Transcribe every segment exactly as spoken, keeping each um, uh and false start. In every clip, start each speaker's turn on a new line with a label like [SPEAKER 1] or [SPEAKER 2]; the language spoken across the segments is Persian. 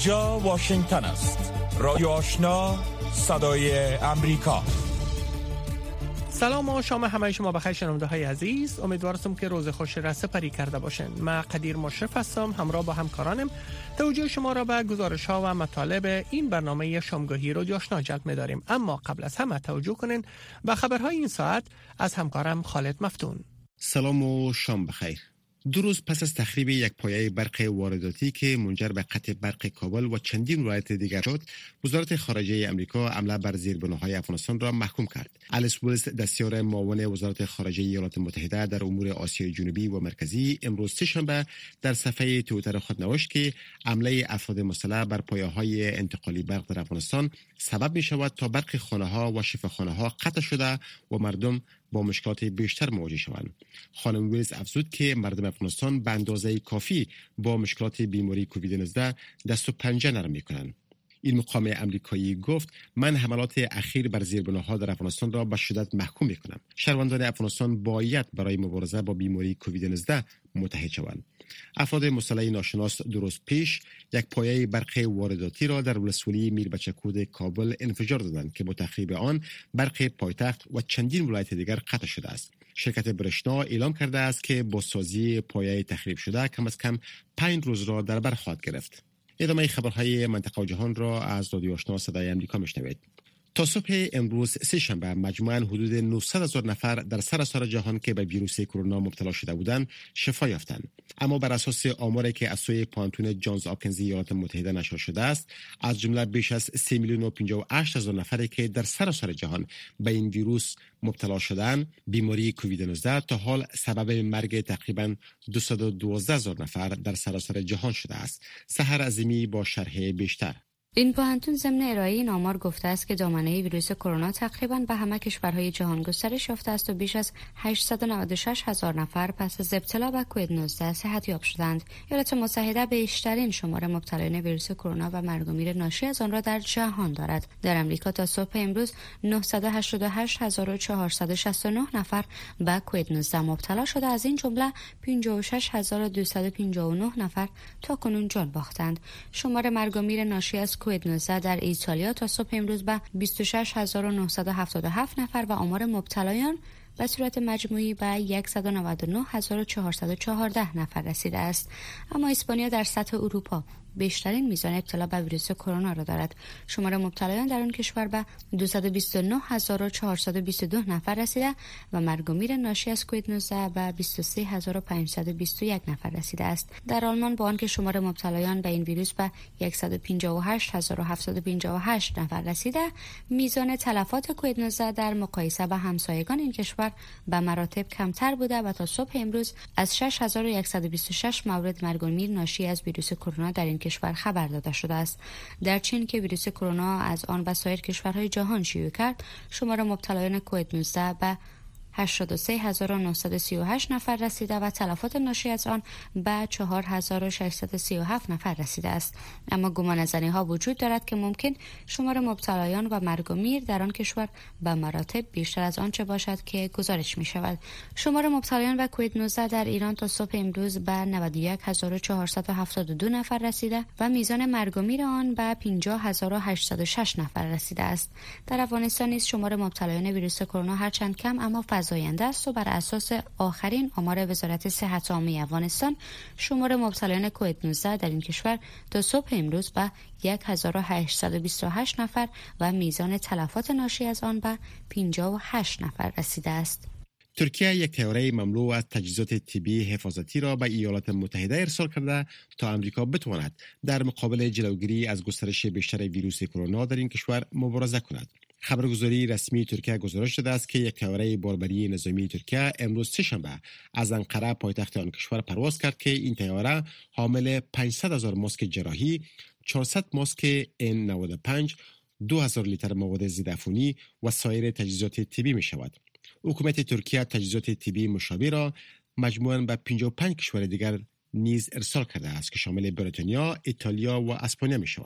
[SPEAKER 1] اینجا واشنگتن است. رادیو آشنا، صدای امریکا.
[SPEAKER 2] سلام و شام همه شما بخیر شنونده های عزیز. امیدوارم که روز خوش را سپری کرده باشین. من قدیر مشرف هستم، همراه با همکارانم توجه شما را به گزارش ها و مطالب این برنامه شامگاهی رادیو آشنا جلب می‌داریم. اما قبل از همه توجه کنین به خبرهای این ساعت از همکارم خالد مفتون.
[SPEAKER 3] سلام و شام بخیر. دو روز پس از تخریب یک پایه برق وارداتی که منجر به قطع برق کابل و چندین ولایت دیگر شد، وزارت خارجه آمریکا حمله بر زیربناهای افغانستان را محکوم کرد. الیس ویلز، دستیار معاون وزارت خارجه ایالات متحده در امور آسیای جنوبی و مرکزی، امروز سه‌شنبه در صفحه توییتر خود نوشت که حمله افراد مسلح بر پایه‌های انتقالی برق در افغانستان سبب می شود تا برق خانه‌ها و شفاخانه‌ها قطع شده و مردم با مشکلات بیشتر مواجه شوند. خانم ویلز افزود که مردم افغانستان به اندازه کافی با مشکلات بیماری کووید نوزده دست و پنجه نرم می‌کنند. این مقام امریکایی گفت: من حملات اخیر بر زیربناها در افغانستان را به شدت محکوم می‌کنم. شهروندان افغانستان باید برای مبارزه با بیماری کووید نوزده متحد شوند. افراد مسلح ناشناس دو روز پیش یک پایه برق وارداتی را در ولسوالی میربچکود کابل انفجار دادند که با تخریب آن برق پایتخت و چندین ولایت دیگر قطع شده است. شرکت برشنا اعلام کرده است که با سازی پایه تخریب شده کم از کم پنج روز را در بر خواهد گرفت. ادامه خبرهای منطقه و جهان را از رادیو آشنا صدای آمریکا میشنوید. تا صبح امروز سه‌شنبه مجموعاً حدود نهصد هزار نفر در سراسر جهان که به ویروس کرونا مبتلا شده بودند شفا یافتند. اما بر اساس آماری که از سوی پانتون جانز هاپکینز ایالات متحده نشر شده است، از جمله بیش از سه میلیون و پنجاه و هشت هزار نفری که در سراسر جهان به این ویروس مبتلا شدند، بیماری کووید نوزده تا حال سبب مرگ تقریباً دویست و دوازده هزار نفر در سراسر جهان شده است. سحر عظیمی با شرح بیشتر.
[SPEAKER 4] این پانتون ضمن ارائه این آمار گفته است که دامنه ویروس کرونا تقریباً به همه کشورهای جهان گسترش یافته است و بیش از هشتصد و نود و شش هزار نفر پس از ابتلا به کووید نوزده صحتیاب شدند. ایالات متحده بیشترین شمار مبتلایان ویروس کرونا و مرگ و میر ناشی از آن را در جهان دارد. در آمریکا تا صبح امروز نهصد و هشتاد و هشت هزار و چهارصد و شصت و نه نفر به کووید نوزده مبتلا شده، از این جمله پنجاه و شش هزار و دویست و پنجاه و نه نفر تا کنون جان باختند. شمار مرگ و میر ناشی از کووید نوزده در ایتالیا تا صبح امروز به بیست و شش هزار و نهصد و هفتاد و هفت نفر و آمار مبتلایان به صورت مجموعی به صد و نود و نه هزار و چهارصد و چهارده نفر رسیده است. اما اسپانیا در سطح اروپا بیشترین میزان ابتلا به ویروس کرونا را دارد. شمار مبتلایان در آن کشور به دویست و بیست و نه هزار و چهارصد و بیست و دو نفر رسیده و مرگ و میر ناشی از کووید نوزده به بیست و سه هزار و پانصد و بیست و یک نفر رسیده است. در آلمان با آنکه شمار مبتلایان به این ویروس به صد و پنجاه و هشت هزار و هفتصد و پنجاه و هشت نفر رسیده، میزان تلفات کووید نوزده در مقایسه با همسایگان این کشور به مراتب کمتر بوده و تا صبح امروز از شش هزار و صد و بیست و شش مورد مرگ و میر ناشی از ویروس کرونا در این کشور خبر داده شده است. در چین که ویروس کرونا از آن به سایر کشورهای جهان شیوع کرد، شمار مبتلایان کووید نوزده به هشتاد و سه هزار و نهصد و سی و هشت نفر رسیده و تلفات ناشی از آن به چهار هزار و ششصد و سی و هفت نفر رسیده است. اما گمانه‌زنی ها وجود دارد که ممکن شمار مبتلایان و مرگ و میر در آن کشور به مراتب بیشتر از آنچه باشد که گزارش می شود. شمار مبتلایان و کووید نوزده در ایران تا صبح امروز به نود و یک هزار و چهارصد و هفتاد و دو نفر رسیده و میزان مرگ و میر آن به پنجاه هزار و هشتصد و شش نفر رسیده است. در افغانستان نیز شمار مبتلایان ویروس کرونا هرچند کم اما فزاینده است و بر اساس آخرین آمار وزارت صحت عامه افغانستان، شمار مبتلایان کووید نوزده در این کشور تا صبح امروز به هزار و هشتصد و بیست و هشت نفر و میزان تلفات ناشی از آن به پنجاه و هشت نفر رسیده است.
[SPEAKER 3] ترکیه یک طیاره مملو از تجهیزات طبی حفاظتی را به ایالات متحده ارسال کرده تا آمریکا بتواند در مقابل جلوگیری از گسترش بیشتر ویروس کرونا در این کشور مبارزه کند. خبرگزاری رسمی ترکیه گزارش داده است که یک طیاره باربری نظامی ترکیه امروز سه‌شنبه از انقره پایتخت آن کشور پرواز کرد که این طیاره حامل پانصد هزار ماسک جراحی، چهارصد ماسک ان نود و پنج، دو هزار لیتر مواد ضد عفونی و سایر تجهیزات طبی می شود. حکومت ترکیه تجهیزات طبی مشابه را مجموعاً به پنجاه و پنج کشور دیگر نیز ارسال کرده است که شامل بریتانیا، ایتالیا و اسپانیا می شود.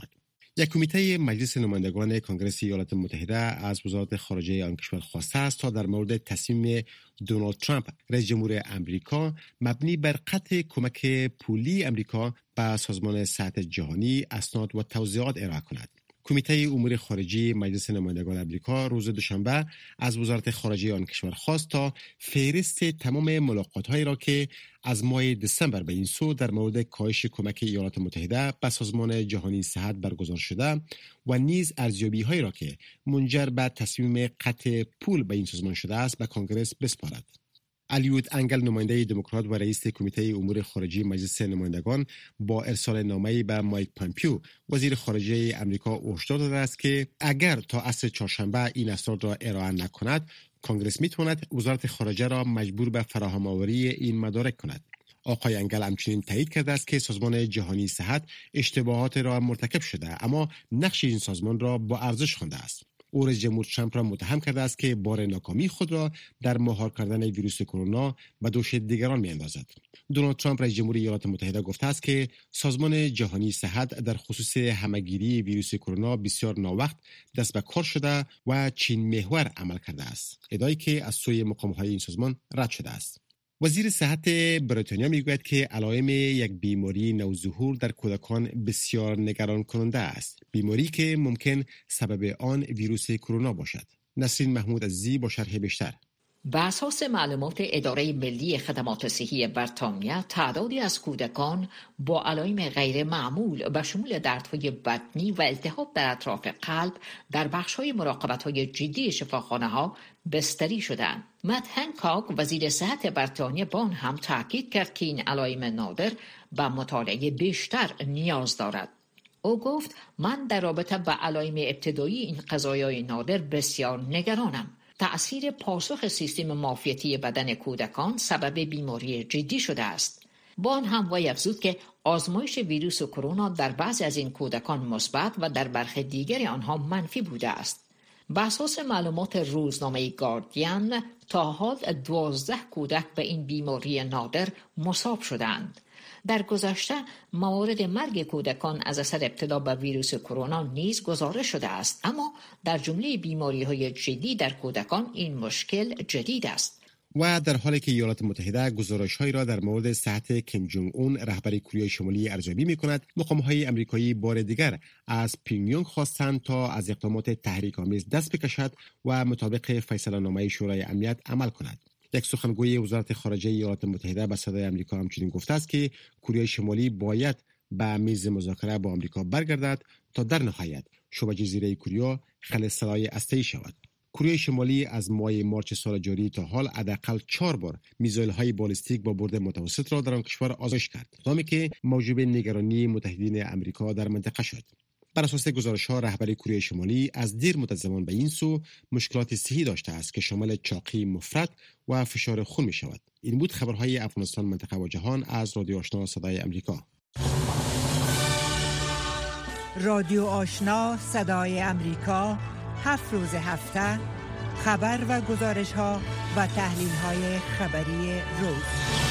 [SPEAKER 3] یک کمیته مجلس نمایندگان کنگره ایالات متحده از وزارت خارجه آن کشور خواسته است تا در مورد تصمیم دونالد ترامپ رئیس جمهور امریکا مبنی بر قطع کمک پولی امریکا به سازمان صحت جهانی اسناد و توضیحات ارائه کند. کمیته امور خارجی مجلس نمایندگان امریکا روز دوشنبه از وزارت خارجه آن کشور خواست تا فهرست تمام ملاقات‌هایی را که از ماه دسامبر به این سو در مورد کاهش کمک ایالات متحده به سازمان جهانی صحت برگزار شده و نیز ارزیابی‌هایی را که منجر به تصمیم قطع پول به این سازمان شده است به کنگره بسپارد. الیوت انگل نماینده دموکرات و رئیس کمیته امور خارجی مجلس نمایندگان با ارسال نامه‌ای به مایک پامپیو وزیر خارجه امریکا هشدار داده است که اگر تا عصر چهارشنبه این اسناد را ارائه نکند، کنگره میتواند وزارت خارجه را مجبور به فراهم آوری این مدارک کند. آقای انگل همچنین تایید کرده است که سازمان جهانی صحت اشتباهات را مرتکب شده، اما نقش این سازمان را با ارزش خوانده است. او رئیس جمهور ترامپ را متهم کرده است که بار ناکامی خود را در مهار کردن ویروس کرونا به دوش دیگران می‌اندازد. دونالد ترامپ رئیس جمهور ایالات متحده گفته است که سازمان جهانی صحت در خصوص همه‌گیری ویروس کرونا بسیار ناوقت دست به کار شده و چین محور عمل کرده است، ادعایی که از سوی مقام‌های این سازمان رد شده است. وزیر صحت بریتانیا میگوید که علائم یک بیماری نوظهور در کودکان بسیار نگران کننده است، بیماری که ممکن سبب آن ویروس کرونا باشد. نسرین محمود عزیزی با شرح بیشتر.
[SPEAKER 5] بر اساس معلومات اداره ملی خدمات صحی بریتانیا، تعدادی از کودکان با علائم غیر معمول به شمول دردهای بطنی و التهاب در اطراف قلب در بخش‌های مراقبت‌های جدی شفاخانه‌ها بستری شدند. مت هنکاک وزیر صحت بریتانیا با آن هم تاکید کرد که این علائم نادر به مطالعه بیشتر نیاز دارد. او گفت: من در رابطه با علائم ابتدایی این قضایای نادر بسیار نگرانم. تأثیر پاسخ سیستم معافیتی بدن کودکان سبب بیماری جدی شده است. با آن هم وی افزود که آزمایش ویروس کرونا در بعضی از این کودکان مثبت و در برخی دیگر آنها منفی بوده است. بر اساس معلومات روزنامه گاردین، تا حال دوازده کودک به این بیماری نادر مصاب شدند. در گذشته موارد مرگ کودکان از اثر ابتلا به ویروس کرونا نیز گزارش شده است، اما در جمله بیماری‌های جدی در کودکان این مشکل جدید است.
[SPEAKER 3] و در حالی که ایالات متحده گزارش‌هایی را در مورد صحت کیم جونگ اون رهبر کره شمالی ارزیابی می‌کند، مقام‌های آمریکایی بار دیگر از پیونگیانگ خواستند تا از اقدامات تحریک‌آمیز دست بکشد و مطابق فیصله‌نامه شورای امنیت عمل کند. یک سخنگوی وزارت خارجه ایالات متحده به صدای آمریکا همچنین گفته است که کره شمالی باید به میز مذاکره با آمریکا برگردد تا در نهایت شبه جزیره کره خالص‌الای هسته‌ای شود. کره شمالی از ماه مارچ سال جاری تا حال حداقل چهار بار میزایل‌های بالستیک با برد متوسط را در آن کشور آزمایش کرد، اقدامی که موجب نگرانی متحدین آمریکا در منطقه شد. بر اساس گزارش‌ها، رهبر کره شمالی از دیر مدت زمان به این سو مشکلات صحی داشته است که شامل چاقی مفرط و فشار خون می شود. این بود خبرهای افغانستان، منطقه و جهان از رادیو آشنا صدای امریکا.
[SPEAKER 6] رادیو آشنا صدای امریکا، هفت روز هفته خبر و گزارش‌ها و تحلیل‌های خبری روز.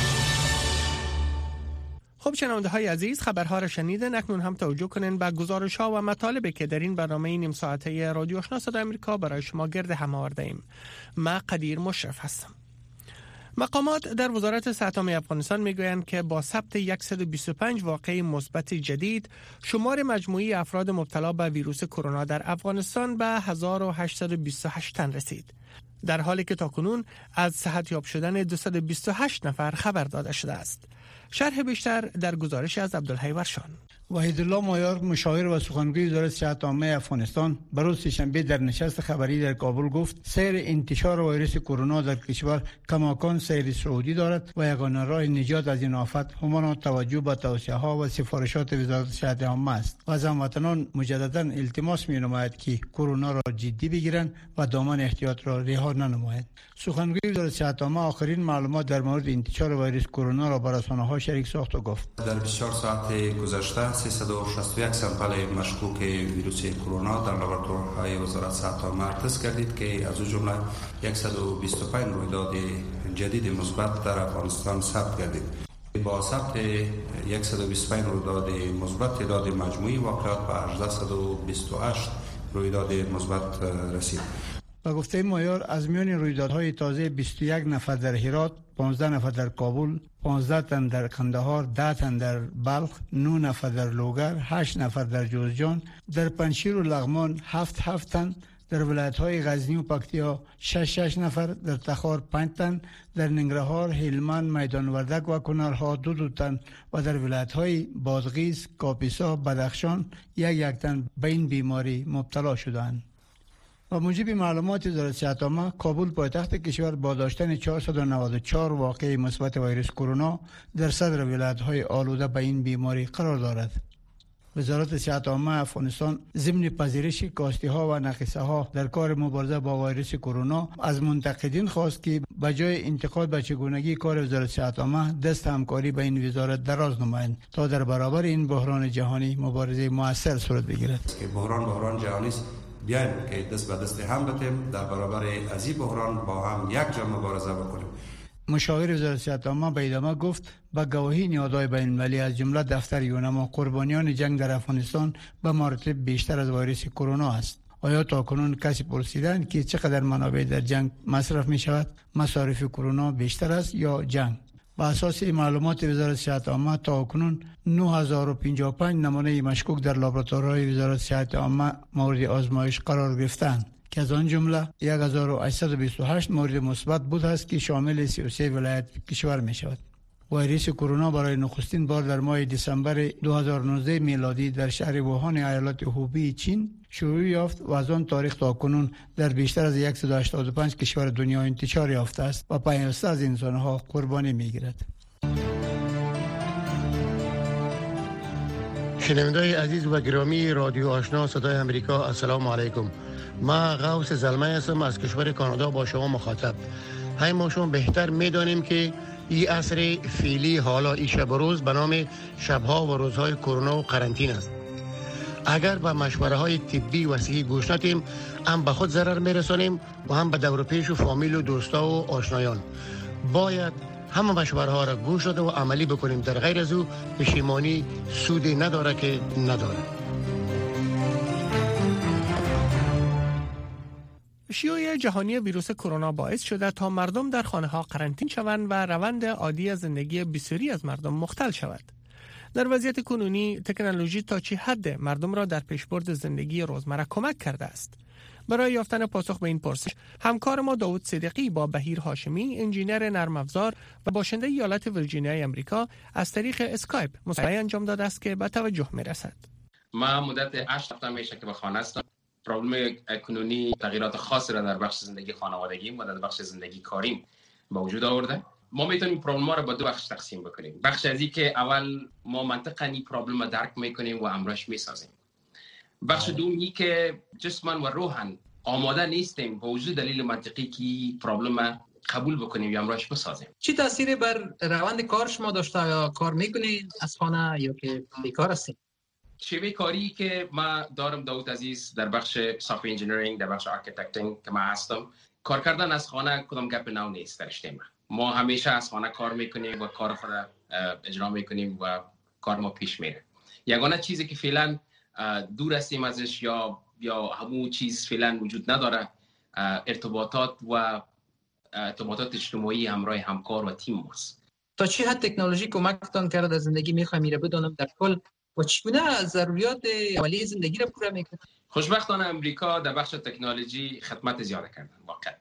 [SPEAKER 2] خب شنونده های عزیز، خبرها را شنیدن. اکنون هم توجه کنین به گزارش ها و مطالبی که در این برنامه نیم ساعته رادیو آشنا صدای امریکا برای شما گرد هم آورده ایم. من قدیر مشرف هستم. مقامات در وزارت صحت عامه افغانستان میگویند که با ثبت صد و بیست و پنج واقعه مثبت جدید، شمار مجموعی افراد مبتلا به ویروس کرونا در افغانستان به هزار و هشتصد و بیست و هشت تن رسید، در حالی که تاکنون از صحتیاب شدن دویست و بیست و هشت نفر خبر داده شده است. شرح بیشتر در گزارش از عبدالحی ورشان.
[SPEAKER 7] وحیدالله مایار، مشاور و سخنگوی وزارت صحت عامه افغانستان، بروز سه‌شنبه در نشست خبری در کابل گفت سیر انتشار ویروس کرونا در کشور کماکان سیر صعودی دارد و یگانه راه نجات از این آفت همان توجه به توصیه‌ها و سفارشات وزارت صحت عامه است. و از هموطنان مجددا التماس می‌نماید که کرونا را جدی بگیرند و دامن احتیاط را رها ننمایند. سخنگوی وزارت صحت عامه آخرین معلومات در مورد انتشار ویروس کرونا را بر رسانه‌ها شریک ساخت و گفت
[SPEAKER 8] در بیست و چهار ساعت گذشته سیصد و شصت و یک سامپل مشکوک ویروس کرونا در لابراتوارهای وزارت صحت عامه تست گردید که از او جمله صد و بیست و پنج رویداد جدید مثبت در افغانستان ثبت گردید. با ثبت صد و بیست و پنج رویداد مثبت تعداد مجموعی واقعات به هزده و بیست و هشت رویداد مثبت رسید.
[SPEAKER 7] با گفته مایار از میان رویدادهای تازه بیست و یک نفر در هرات، پانزده نفر در کابل، پانزده تن در کندهار، ده تن در بلخ، نه نفر در لوگر، هشت نفر در جوزجان، در پنجشیر و لغمان هفت هفت تن، در ولایت‌های غزنی و پکتیا شش شش نفر، در تخار پنج تن، در ننگرهار، هلمند، میدان وردک و کنرها دو دو تن و در ولایت‌های بادغیس، کاپیسا، بدخشان یک یک تن به این بیماری مبتلا شدند. با موجب معلومات وزارت صحت عامه، کابل پایتخت کشور با داشتن چهارصد و نود و چهار واقعه مثبت ویروس کرونا در صدر ولایت‌های آلوده به این بیماری قرار دارد. وزارت صحت عامه افغانستان ضمن پذیرش کاستی‌ها و نقصه‌ها در کار مبارزه با ویروس کرونا از منتقدین خواست که به جای انتقاد به چگونگی کار وزارت صحت عامه دست همکاری به این وزارت دراز نمایند تا در برابر این بحران جهانی مبارزه موثر صورت بگیرد.
[SPEAKER 8] که بحران بحران جهانی است، بیایم که دست به دست هم بتیم در برابر از این بحران با هم یک جا مبارزه بکنیم.
[SPEAKER 7] مشاور وزارت صحت عامه به ادامه گفت با گواهی نهادهای بین‌المللی از جمله دفتر یونما قربانیان جنگ در افغانستان به مراتب بیشتر از ویروس کرونا است. آیا تاکنون کسی پرسیدند که چقدر منابع در جنگ مصرف می شود؟ مصارف کرونا بیشتر است یا جنگ؟ با اساس معلومات وزارت صحت عامه تاکنون نه هزار و پنجاه و پنج نمونه مشکوک در لابراتوارهای وزارت صحت عامه مورد آزمایش قرار گرفتند که از آن جمله یک هزار و هشتصد و بیست و هشت مورد مثبت بود است که شامل سی و سه ولایت کشور می شود. ویروس کرونا برای نخستین بار در ماه دسامبر دو هزار و نوزده میلادی در شهر ووهان ایالت هوبی چین شروع یافت و از آن تاریخ تا کنون در بیشتر از صد و هشتاد و پنج کشور دنیا انتشار یافته است و پیوسته از انسانها قربانی میگیرد.
[SPEAKER 9] شنوندگان عزیز و گرامی رادیو آشنا صدای امریکا، السلام علیکم. ما غوث زلمه هستم از کشور کانادا با شما مخاطب. های ما شما بهتر میدانیم که این عصر فعلی حالا این شب و روز به نام شبها و روزهای کرونا و قرنطینه است. اگر به مشوره های طبی و صحی گوش ندیم، هم به خود ضرر میرسانیم و هم به دور و پیش و فامیل و دوستا و آشنایان. باید همه مشوره ها را گوش داده و عملی بکنیم، در غیر از او پشیمانی سودی نداره که نداره.
[SPEAKER 2] شیوع جهانی ویروس کرونا باعث شده تا مردم در خانه ها قرنطین شوند و روند عادی از زندگی بسیاری از مردم مختل شود. در وضعیت کنونی تکنولوژی تا چه حد مردم را در پیشبرد زندگی روزمره کمک کرده است؟ برای یافتن پاسخ به این پرسش، همکار ما داوود صدیقی با بهیر هاشمی، انجینر نرم افزار و باشنده ایالت ویرجینیای امریکا، از طریق اسکایپ مصاحبه انجام داده است که به توجه می‌رسد.
[SPEAKER 10] ما مدت هشت هفته میشه که به خانه هستم. پرابلم کنونی تغییرات خاصی را در بخش زندگی خانوادگی و در بخش زندگی کاریم به وجود آورده. ما میتونیم پرابلم ها را به دو بخش تقسیم بکنیم. بخش از این که اول ما منطقاً این پرابلم را درک میکنیم و امرش میسازیم. بخش دومی که جسماً و روحاً آماده نیستیم با وجود دلیل منطقی که پرابلم قبول بکنیم یا امرش بسازیم.
[SPEAKER 11] چی تأثیری بر روند کار شما داشته؟ یا کار میکنید از خانه یا که بیکار هستید؟
[SPEAKER 10] شیوه کاری که ما دارم داوود عزیز در بخش سافت انجینیرینگ، در بخش آرکیتکتینگ که ما هستم، کار کردن از خانه کدام گپ نو نیست در اشتما. ما همیشه از خانه کار میکنیم و کار خود اجرا میکنیم و کار ما پیش میره. یگانه چیزی که فعلا دور هستیم ازش یا یا همون چیز فعلا وجود نداره، ارتباطات و ارتباطات اجتماعی همراه همکار و تیم ماست.
[SPEAKER 11] تا چه حد تکنولوژی کمکتان کرده در زندگی؟ میخوام میره بدونم در کل و چگونه ضروریات اولیه زندگی را پورا میکنه.
[SPEAKER 10] خوشبختانه امریکا در بخش تکنولوژی خدمت زیاده کردن واقعا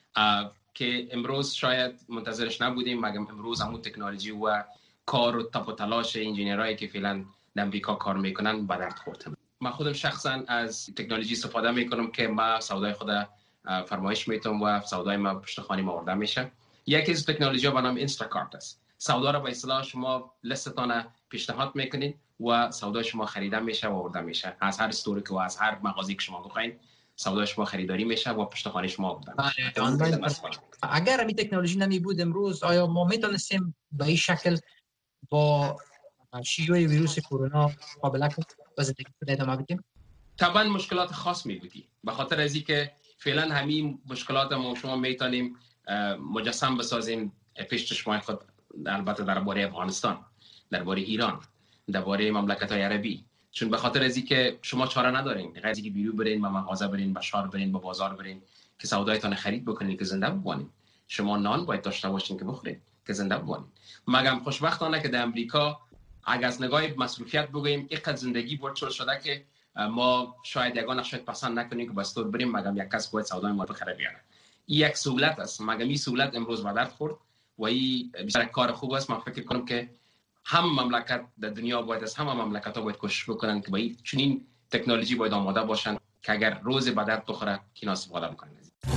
[SPEAKER 10] که امروز شاید منتظرش نبودیم، مگر امروز همون تکنولوژی و کار و تپ و تلاش انجینیرایی که فعلا در امریکا کار میکنن به درد خورده. من خودم شخصا از تکنولوژی استفاده میکنم که ما سودای خود فرمایش میتونم و سودای ما پشت خانه ما آورده میشه. یکی از تکنولوژی به نام اینستاکارت است. سودا را به اصطلاح شما لیستتان پیشنهاد میکنید و سودا شما خریده میشه و آورده میشه. از هر استوری که و از هر مغازه‌ای که شما بخواید سودا شما خریداری میشه و پشت خانه شما آورده میشه.
[SPEAKER 11] اگر همین تکنولوژی نمی بود امروز، آیا ما میتونستیم به این شکل با شیوع ویروس کرونا مقابله کنیم و زندگی ادامه بدیم؟
[SPEAKER 10] طبعا مشکلات خاص می بودی، به خاطر از اینکه فعلا همین مشکلات ما شما میتونیم مجسم بسازیم پیش چشمای خود البته درباره افغانستان، درباره ایران، درباره مملکت‌های عربی، چون به خاطر از اینکه شما چاره ندارین غیر از اینکه بیرون برین، به مغازه برین، به شهر برین، به بازار برین که سودایتان خرید بکنین که زنده بمانین. شما نان باید داشته باشین که بخورید که زنده بمانین. مگم خوشبختانه که در امریکا اگر از نگاه مصروفیت بگوییم اینقدر زندگی ورچول شده که ما شاید یگانه شاید پسند نکنیم که بستور بریم، مگم یک کس باید سودای ما بخره بیاره. این یک سهولت است، مگم این سهولت امروز به درد خورد و این بسیار کار خوب است. من فکر کنم که هم مملکت در دنیا باید از همه مملکت‌ها باید کوشش بکنن که با این چنین تکنولوژی باید آماده باشن که اگر روز به درد بخوره که استفاده بکنن.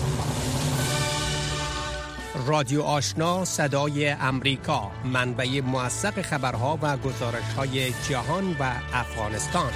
[SPEAKER 2] رادیو آشنا صدای امریکا، منبع موثق خبرها و گزارش‌های جهان و افغانستان.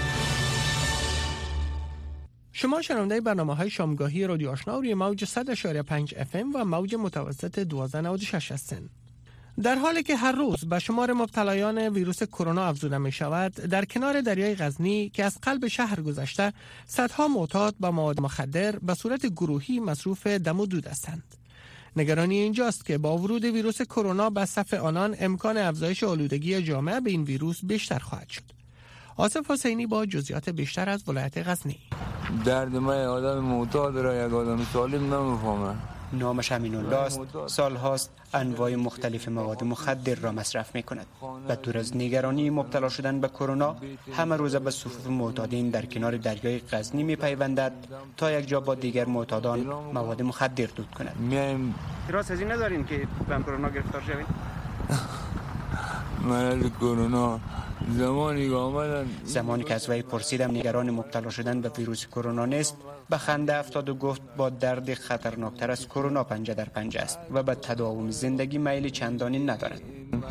[SPEAKER 2] شما شنونده برنامه‌های شامگاهی رادیو آشنا روی موج صد و شش و پنج اف ام و موج متوسط دوازده نود و شش هستند. در حالی که هر روز به شمار مبتلایان ویروس کرونا افزوده می شود، در کنار دریای غزنی که از قلب شهر گذشته، صدها معتاد به مواد مخدر به صورت گروهی مصروف دم و دود هستند. نگرانی اینجاست که با ورود ویروس کرونا به صف آنان امکان افزایش آلودگی جامعه به این ویروس بیشتر خواهد شد. آصف حسینی با جزئیات بیشتر از ولایت غزنی.
[SPEAKER 12] درد ما آدم معتاد را یک آدم سالم نمیفهمه.
[SPEAKER 13] نامش امین‌الله است. سالهاست انواع مختلف مواد مخدر را مصرف می کند. و دور از نگرانی مبتلا شدن به کرونا، همه روز به صفوف معتادین در کنار دریای غزنی می پیوندد تا یک جا با دیگر معتادان مواد مخدر دود کند.
[SPEAKER 12] میایم
[SPEAKER 13] راست از این ندارین که به کرونا گرفتار شوین؟
[SPEAKER 12] مرض کرونا زمانی که آمدن
[SPEAKER 13] زمانی که از وی پرسیدم نگران مبتلا شدن به ویروس کرونا نیست، به خنده افتاد و گفت با درد خطرناکتر از کرونا پنجه در پنجه است و به تداوم زندگی میل چندانی ندارد.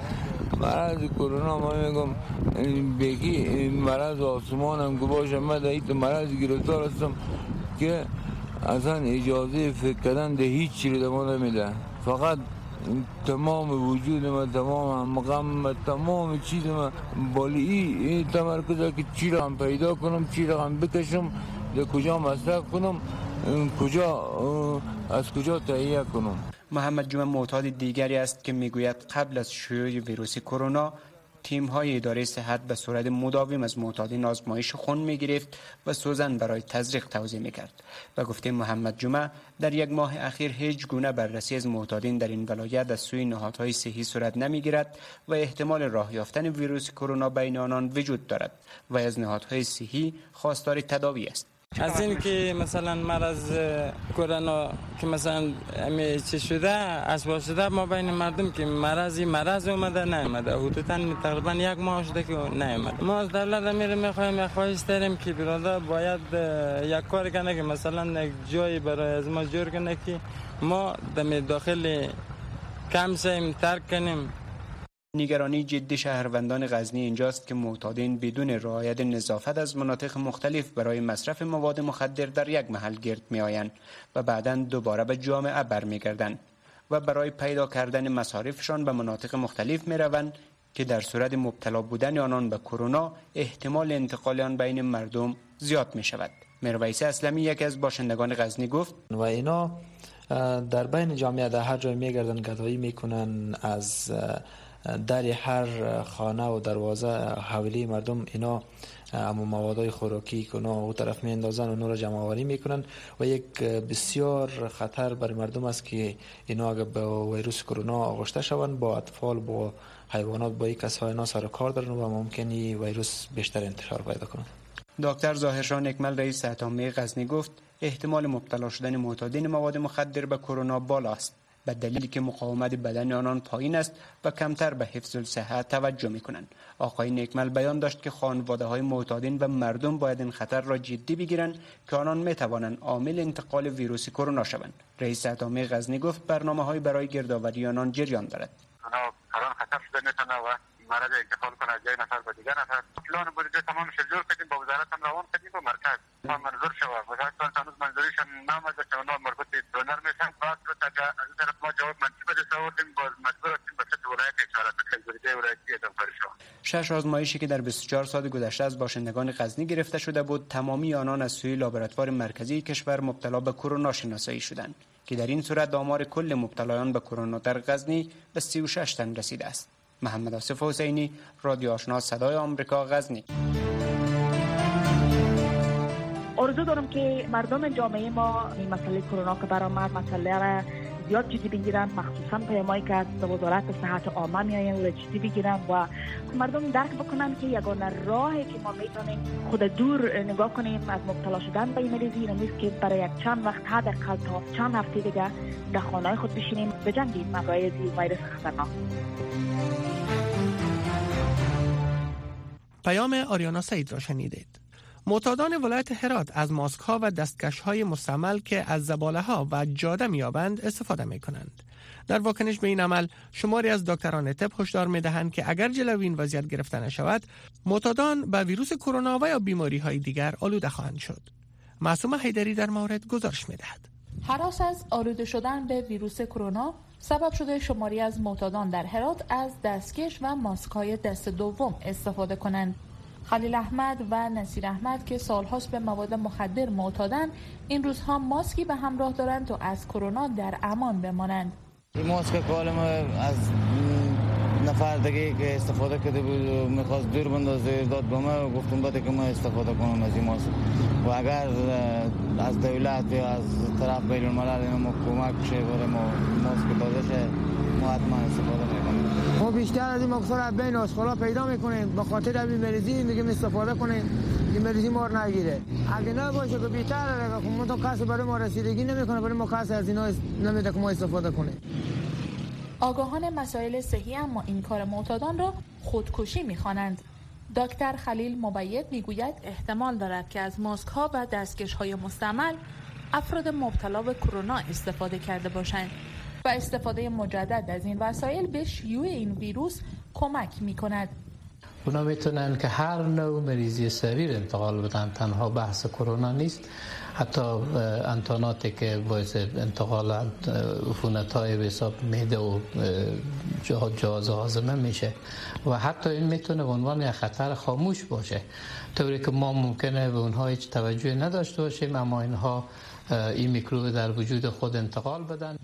[SPEAKER 12] مرض کرونا ما میگم بگی این مرض آسمان هم که باشه، من در این مرض گرفتار هستم که اصلا اجازه فکر کردن ده هیچ چیزی در ما نمیده. فقط تمام وجود ما، تمام غم، تمام چیز ما بالی این تمرکز که چی را هم پیدا کنم، چی را هم بکشم، در کجا مصرف کنم، کجا از کجا تهیه کنم.
[SPEAKER 13] محمد جمعه معتاد دیگری است که میگوید قبل از شیوع ویروس کرونا تیم‌های اداره صحت به صورت مداوم از معتادین آزمایش خون می‌گرفت و سوزن برای تزریق توزیع می‌کرد. و گفته محمد جمعه در یک ماه اخیر هیچ گونه بررسی از معتادین در این ولایت از سوی نهادهای صحی صورت نمی‌گیرد و احتمال راه یافتن ویروس کرونا بین آنان وجود دارد و از نهادهای صحی خواستار تداوی است.
[SPEAKER 14] از این که مثلا مرض کرونا که مثلا امی چه شده اسباب شده ما بین مردم که مرضی مرض اومده نیامده، حدوداً تقریبا یک ماه شده که نیامده. ما از دولت میره میخوایم یک خواهش داریم که برادر باید یک کار کنه که مثلا یک جایی برای از ما جور کنه که ما در داخل کم سیم ترک کنیم.
[SPEAKER 13] نگرانی جدی شهروندان غزنی اینجاست که معتادین بدون رعایت نظافت از مناطق مختلف برای مصرف مواد مخدر در یک محل گرد می آیند و بعداً دوباره به جامعه برمیگردند و برای پیدا کردن مصارفشان به مناطق مختلف می روند که در صورت مبتلا بودن آنان به کرونا احتمال انتقال آن بین مردم زیاد می شود. مرویس اسلمی یکی از باشندگان غزنی گفت
[SPEAKER 15] و اینا در بین جامعه در هر جای می گردن گدایی می کنن، از در هر خانه و دروازه حوالی مردم اینا اما موادهای خوراکی کنا و طرف می اندازن و نور جمع آوری میکنن و یک بسیار خطر بر مردم است که اینا اگر با ویروس کرونا آغشته شوند با اطفال با حیوانات با یک کسای اینا سر کار دارن و ممکنی ویروس بیشتر انتشار پیدا کنه.
[SPEAKER 13] دکتر ظاهرشاه نکمل رئیس صحت عامه غزنی گفت احتمال مبتلا شدن معتادین مواد مخدر به کرونا بالا است به دلیلی که مقاومت بدن آنان پایین است و کمتر به حفظ الصحت توجه می‌کنند. آقای نیکمل بیان داشت که خانواده‌های معتادین و مردم باید این خطر را جدی بگیرند که آنان می‌توانند عامل انتقال ویروس کرونا شوند. رئیس صحت عامه غزنی گفت برنامه‌های برای گردآوری آنان جریان دارد.
[SPEAKER 16] آنها الان خطر شده میتونه و مرض انتقال کنه از جای نفر به دیگر نفر. پلان بودجه تمام شجور کردیم، با وزارت هم روان کردیم و مرکز ما منظور شود. وزارت هنوز منظوریشان نامده که اونا مربوط به دونر میشن. باز رو تا از طرف ما جواب منفی بده سوارتیم باز مجبور هستیم به سطح ولایت اشاره کنیم. بودجه ولایتی ادام شد.
[SPEAKER 13] شش آزمایشی که در بیست و چهار سال گذشته از باشندگان غزنی گرفته شده بود، تمامی آنان از سوی لابراتوار مرکزی کشور مبتلا به کرونا شناسایی شدند. که در این صورت آمار کل مبتلایان به کرونا در غزنی به سی و شش تن رسیده است. محمد آصف حسینی، رادیو آشنا صدای آمریکا، غزنی.
[SPEAKER 17] آرزو دارم که مردم جامعه ما این مسئله کرونا که برآمد مسئله را زیاد جدی بگیرن، مخصوصا پیامایی که از وزارت صحت عامه میآین و جدی بگیرن و مردم درک بکنن که یگانه راهی که ما میتونیم خود دور نگاه کنیم از مبتلا شدن به این مریضی این نیست که برای یک چند وقت حداقل تا چند هفته دیگه در خانه خود بشینیم بجنگیم مقایض ویروس خطرناک.
[SPEAKER 2] پیام آریانا سعید را شنیدید. معتادان ولایت هرات از ماسک ها و دستکش های مستعمل که از زباله ها و جاده میابند استفاده می کنند. در واکنش به این عمل شماری از دکتران طب هشدار می دهند که اگر جلوی این وضعیت گرفته نشود معتادان به ویروس کرونا و یا بیماری های دیگر آلوده خواهند شد. معصومه حیدری در مورد گزارش می دهد.
[SPEAKER 18] هراس از آلوده شدن به ویروس کرونا سبب شده شماری از معتادان در هرات از دستکش و ماسک های دست دوم استفاده کنند. خلیل احمد و نصیر احمد که سالهاست به مواد مخدر معتادند این روزها ماسکی به همراه دارند تا از کرونا در امان بمانند.
[SPEAKER 19] این ماسک کالم از نفر دیگه که استفاده کرده بود میخواست دور بندازه داد به من و گفتم باید که من استفاده کنم از این ماسک و اگر از دولت یا از طرف بین الملل اینو کمک شه برای ما ماسک داده شه ما حتما استفاده میکنیم.
[SPEAKER 20] ما بیشتر از این ماسک را بین آشغالا پیدا میکنیم به خاطر این مریضی میگیم استفاده کنیم این مریضی ما رو نگیره. اگه نه باشه که بیشتر خب ما تا کسی برای ما رسیدگی نمیکنه برای ما کسی از اینا نمیده که ما استفاده کنیم.
[SPEAKER 18] آگاهان مسائل صحی اما این کار معتادان را خودکشی می‌خوانند. دکتر خلیل مبید میگوید احتمال دارد که از ماسک ها و دستکش های مستعمل افراد مبتلا به کرونا استفاده کرده باشند و استفاده مجدد از این وسایل به شیوع این ویروس کمک می‌کند.
[SPEAKER 21] اونا میتونن که هر نوع مریضی سریر انتقال بدن، تنها بحث کرونا نیست، حتی انتاناتی که باعث انتقال عفونت‌های به حساب معده و جهاز هاضمه میشه و حتی این میتونه به عنوان یک خطر خاموش باشه، طوری که ما ممکنه به اونها هیچ توجهی نداشته باشیم اما اینها این میکروب در وجود خود انتقال بدن.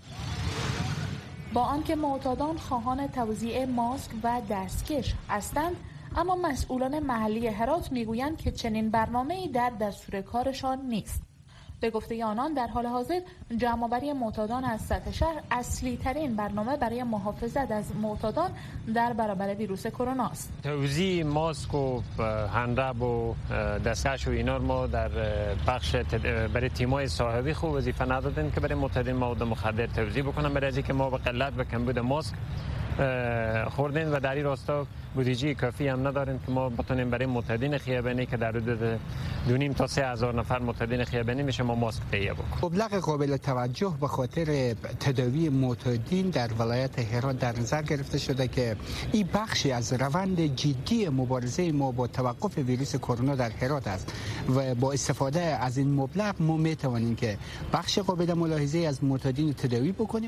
[SPEAKER 18] با آنکه معتادان خواهان توزیع ماسک و دستکش هستند اما مسئولان محلی هرات میگویند که چنین برنامه‌ای در دستور کارشان نیست. به گفته آنان در حال حاضر جمع‌آوری معتادان از سطح شهر اصلی ترین برنامه برای محافظت از معتادان در برابر ویروس کرونا است.
[SPEAKER 22] توزیع ماسک و هندرب و دستکش و اینا ما در بخش برای تیم‌های صاحبی خوب وظیفه ندادن که برای معتادین مواد مخدر توزیع بکنن، برای اینکه ما به قلت و کمبود ماسک خوردین و در این راستا بودجه کافی هم نداریم که ما بتونیم برای معتادین خیابانی که در حدود دو نیم تا سه هزار نفر معتادین خیابانی میشه ما ماسک تهیه بکنیم.
[SPEAKER 23] مبلغ قابل توجه به خاطر تداوی معتادین در ولایت هرات در نظر گرفته شده که این بخشی از روند جدی مبارزه ما با توقف ویروس کرونا در هرات است و با استفاده از این مبلغ ما میتوانیم که بخش قابل ملاحظه از معتادین تداوی بکنیم.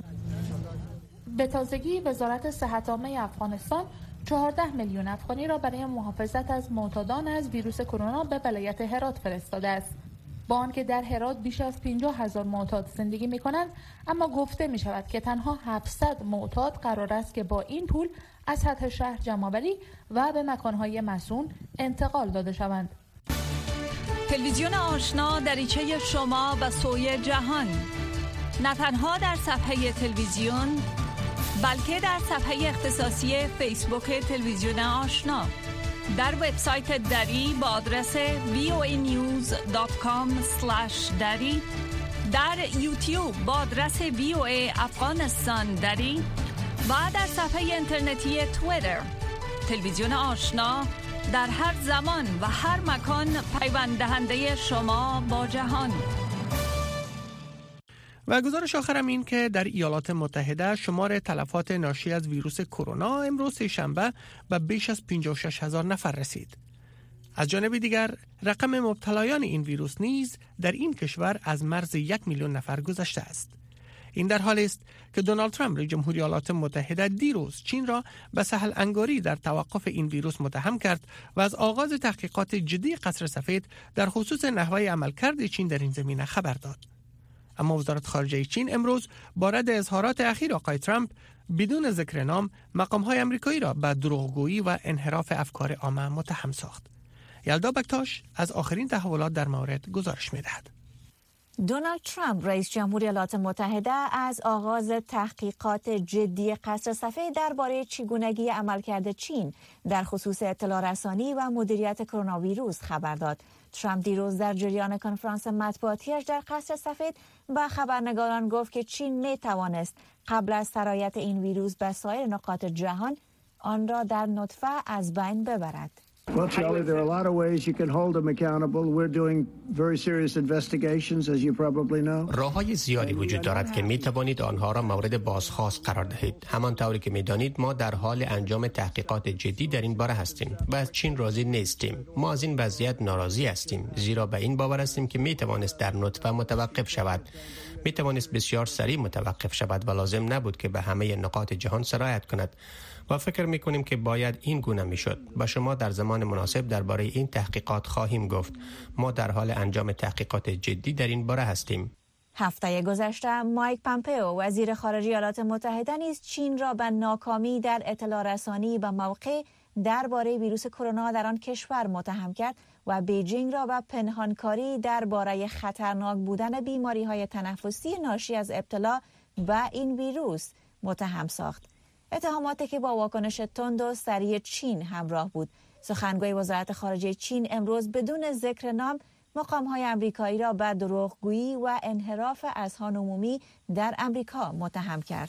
[SPEAKER 18] به تازگی وزارت صحت عامه افغانستان چهارده میلیون افغانی را برای محافظت از معتادان از ویروس کرونا به ولایت هرات فرستاده است. با آنکه در هرات بیش از پنجاه هزار معتاد زندگی می‌کنند، اما گفته می‌شود که تنها هفتصد معتاد قرار است که با این پول از سطح شهر جمع‌آوری و به مکان‌های مسئول انتقال داده شوند.
[SPEAKER 24] تلویزیون آشنا دریچه شما و سوی جهان، نه تنها در صفحه تلویزیون بلکه در صفحه اختصاصی فیسبوک تلویزیون آشنا، در وبسایت دری با آدرس وی او ای نیوز دات کام اسلش دری، در یوتیوب با آدرس وی او ای افغانستان دری و در صفحه اینترنتی توییتر. تلویزیون آشنا در هر زمان و هر مکان پیوند دهنده شما با جهان.
[SPEAKER 2] و گزارش آخرم این که در ایالات متحده شمار تلفات ناشی از ویروس کرونا امروز سه‌شنبه به بیش از پنجاه و شش هزار نفر رسید. از جانب دیگر رقم مبتلایان این ویروس نیز در این کشور از مرز یک میلیون نفر گذشته است. این در حالی است که دونالد ترامپ رئیس جمهوری ایالات متحده دیروز چین را به سهل انگاری در توقف این ویروس متهم کرد و از آغاز تحقیقات جدی قصر سفید در خصوص نحوه عملکرد چین در این زمینه خبر داد. اما وزارت خارجه چین امروز با رد اظهارات اخیر آقای ترامپ بدون ذکر نام مقام‌های آمریکایی را به دروغگویی و انحراف افکار عامه متهم ساخت. یلدا بکتاش از آخرین تحولات در مورد گزارش می‌دهد.
[SPEAKER 1] دونالد ترامپ رئیس جمهوری ایالات متحده از آغاز تحقیقات جدی قصر سفید درباره چگونگی عملکرد چین در خصوص اطلاع رسانی و مدیریت کرونا ویروس خبر داد. ترامپ دیروز در جریان کنفرانس مطبوعاتیش در قصر سفید به خبرنگاران گفت که چین می توانست قبل از سرایت این ویروس به سایر نقاط جهان آن را در نطفه از بین ببرد.
[SPEAKER 3] Well, Charlie, there are a lot of ways you can hold them accountable. We're doing very serious investigations, as you probably know.
[SPEAKER 4] راه‌های زیادی وجود دارد که می توانید آنها را مورد بازخواست قرار دهید. همانطوری که می دانید ما در حال انجام تحقیقات جدی در این باره هستیم و از چین راضی نیستیم. ما از این وضعیت ناراضی هستیم، زیرا به این باور هستیم که می توانست در نطفه متوقف شود. می توانست بسیار سریع متوقف شود و لازم نبود که به همه نقاط جهان سرایت کند. و فکر می کنیم که باید این گونه می شد. با شما در زمان مناسب درباره این تحقیقات خواهیم گفت. ما در حال انجام تحقیقات جدی در این باره هستیم.
[SPEAKER 1] هفته گذشته مایک پامپئو وزیر خارجه ایالات متحده نیز چین را به ناکامی در اطلاع رسانی به موقع درباره ویروس کرونا در آن کشور متهم کرد و بیجینگ را به پنهانکاری درباره خطرناک بودن بیماری‌های تنفسی ناشی از ابتلا به این ویروس متهم ساخت. اتهاماتی که با واکنش تند و سریع چین همراه بود. سخنگوی وزارت خارجه چین امروز بدون ذکر نام مقام‌های آمریکایی را به دروغگویی و انحراف اذهان عمومی در آمریکا متهم کرد.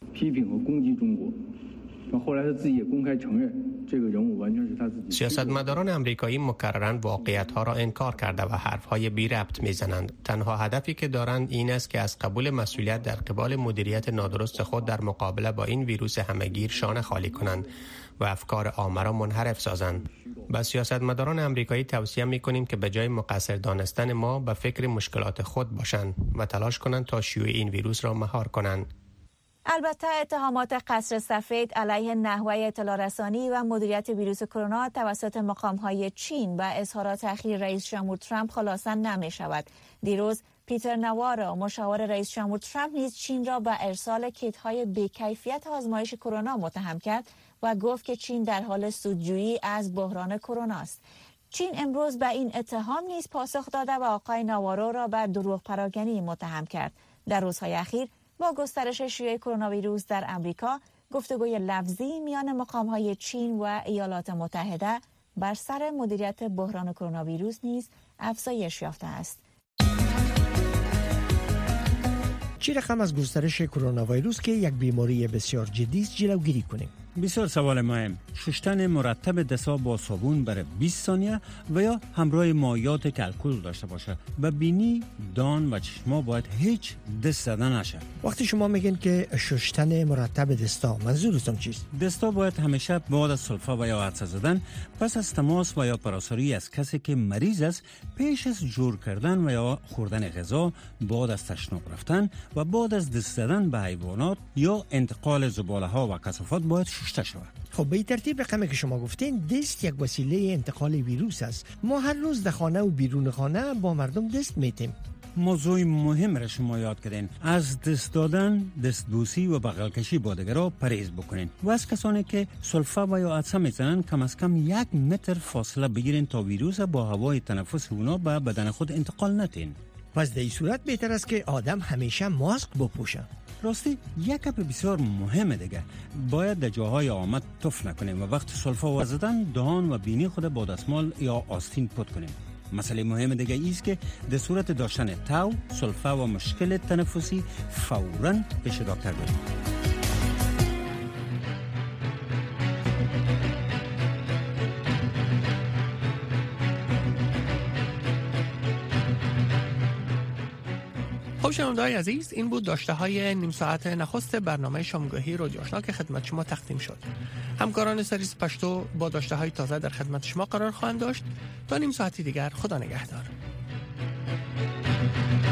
[SPEAKER 4] سیاستمداران آمریکایی مکرراً واقعیت‌ها را انکار کرده و حرف‌های بی ربط می‌زنند. تنها هدفی که دارند این است که از قبول مسئولیت در قبال مدیریت نادرست خود در مقابله با این ویروس همه‌گیر شانه خالی کنند و افکار عامه را منحرف سازند. با سیاستمداران آمریکایی توصیه می‌کنیم که به جای مقصر دانستن ما به فکر مشکلات خود باشند و تلاش کنند تا شیوع این ویروس را مهار کنند.
[SPEAKER 1] البته اتهامات قصر سفید علیه نحوه اطلاع رسانی و مدیریت ویروس کرونا توسط مقام‌های چین و اظهارات اخیر رئیس جمهور ترامپ خلاصه نمی شود. دیروز پیتر نوارو مشاور رئیس جمهور ترامپ نیز چین را به ارسال کیت‌های بی‌کیفیت آزمایش کرونا متهم کرد و گفت که چین در حال سودجویی از بحران کرونا است. چین امروز به این اتهام نیز پاسخ داده و آقای نوارو را به دروغ پراکنی متهم کرد. در روزهای اخیر با گسترش شیوع کرونا ویروس در آمریکا، گفتگوی لفظی میان مقام‌های چین و ایالات متحده بر سر مدیریت بحران کرونا ویروس نیز افزایش یافته است.
[SPEAKER 5] چی رقم از گسترش کرونا ویروس که یک بیماری بسیار جدی است جلوگیری کنیم؟
[SPEAKER 25] بسیار سوال مهم. شستن مرتب دست‌ها با صابون برای بیست ثانیه و یا همراه مایعات که الکل داشته باشه. و بینی، دان و چشما باید هیچ دست زدن نشه.
[SPEAKER 5] وقتی شما میگین که شستن مرتب دستا، منظورتون چیست؟
[SPEAKER 25] دستا باید همیشه بعد از سلفه و یا عطسه زدن، پس از تماس و یا پراساری از کسی که مریض است، پیش از جور کردن و یا خوردن غذا، بعد از تشناب رفتن و بعد از دست زدن به حیوانات یا انتقال زباله ها و کثافات باید شسته شود.
[SPEAKER 5] خب به ترتیب رقمی که شما گفتین، دست یک وسیله انتقال ویروس است. ما هر روز در خانه و بیرون خانه با مردم دست میتیم.
[SPEAKER 25] موضوع مهم را شما یاد کردین. از دست دادن، دستبوسی و بغل کشی با دیگران پرهیز بکنین. و از کسانی که سلفه و یا عطسه میزنن کم از کم یک متر فاصله بگیرین تا ویروس با هوای تنفس اونا به بدن خود انتقال ندین.
[SPEAKER 5] پس در این صورت بهتر است که آدم همیشه ماسک بپوشه.
[SPEAKER 25] راستی یک گپ بسیار مهمه دیگه، باید در جاهای عامه تف نکنیم و وقت سلفه و زدن دهان و بینی خود با دستمال یا آستین پاک کنیم. مسئله مهم دیگه ایست که در صورت داشتن تاو، سلفه و مشکل تنفسی فوراً پیش دکتر بریم.
[SPEAKER 2] خب شنونده‌های عزیز، این بود داشته های نیم ساعت نخست برنامه شامگاهی رادیو آشنا که خدمت شما تقدیم شد. همکاران سرویس پشتو با داشته های تازه در خدمت شما قرار خواهند داشت. تا نیم ساعتی دیگر، خدا نگهدار.